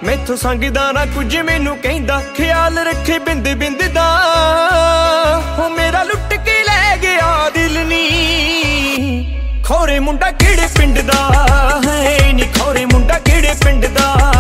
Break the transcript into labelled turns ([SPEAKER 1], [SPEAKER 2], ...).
[SPEAKER 1] मैथों संगदा ना कुछ मैनू कहंदा ख्याल रखे बिंद बिंद दा हो मेरा लुट के लै गया दिल नी खौरे मुंडा केड़े पिंड दा है नी खौरे मुंडा केड़े पिंड दा